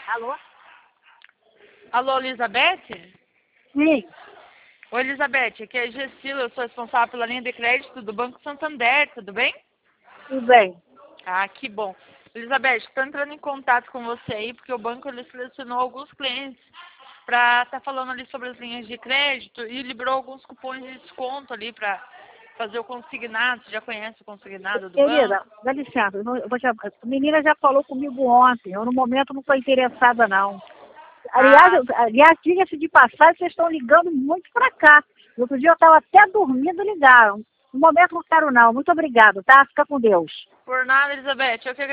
Alô? Alô, Elizabeth? Sim, Oi, Elizabeth, aqui é a Gessila, eu sou responsável pela linha de crédito do Banco Santander, tudo bem? tudo bem. Ah, que bom. Elizabeth, estou entrando em contato com você aí, porque o banco ele selecionou alguns clientes para estar falando ali sobre as linhas de crédito e liberou alguns cupons de desconto ali para fazer o consignado. Você já conhece o consignado do Querida, banco? dá licença, a menina já falou comigo ontem, eu no momento não estou interessada não. Aliás, Ah, diga-se de passagem, vocês estão ligando muito para cá. No outro dia eu estava até dormindo e ligaram. No momento não quero não, muito obrigado, tá? Fica com Deus. por nada, Elizabeth, eu que